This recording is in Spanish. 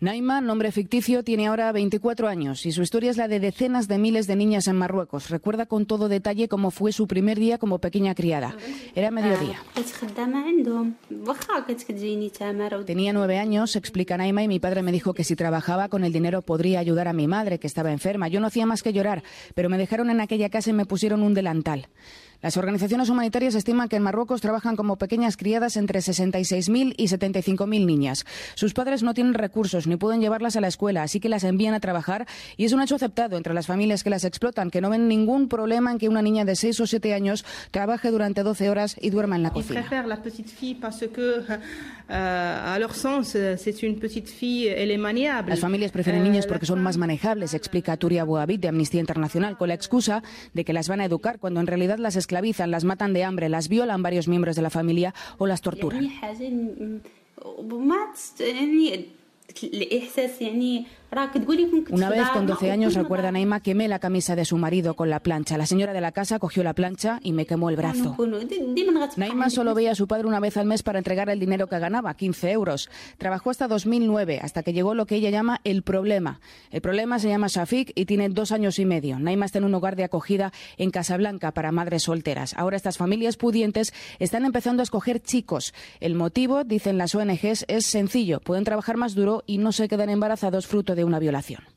Naima, nombre ficticio, tiene ahora 24 años y su historia es la de decenas de miles de niñas en Marruecos. Recuerda con todo detalle cómo fue su primer día como pequeña criada. Era mediodía. Tenía 9 años, explica Naima, y mi padre me dijo que si trabajaba con el dinero podría ayudar a mi madre, que estaba enferma. Yo no hacía más que llorar, pero me dejaron en aquella casa y me pusieron un delantal. Las organizaciones humanitarias estiman que en Marruecos trabajan como pequeñas criadas entre 66.000 y 75.000 niñas. Sus padres no tienen recursos ni pueden llevarlas a la escuela, así que las envían a trabajar y es un hecho aceptado entre las familias que las explotan, que no ven ningún problema en que una niña de 6 o 7 años trabaje durante 12 horas y duerma en la cocina. Las familias prefieren niñas porque son más manejables, explica Turia Bouabid de Amnistía Internacional, con la excusa de que las van a educar cuando en realidad las esclavizan, las matan de hambre, las violan varios miembros de la familia o las torturan. Una vez con 12 años, recuerda Naima, quemé la camisa de su marido con la plancha. La señora de la casa cogió la plancha y me quemó el brazo. Naima solo veía a su padre una vez al mes para entregar el dinero que ganaba, 15 euros. Trabajó hasta 2009, hasta que llegó lo que ella llama el problema. El problema se llama Shafik y tiene 2 años y medio. Naima está en un hogar de acogida en Casablanca para madres solteras. Ahora estas familias pudientes están empezando a escoger chicos. El motivo, dicen las ONGs, es sencillo. Pueden trabajar más duro y no se quedan embarazados fruto de una violación.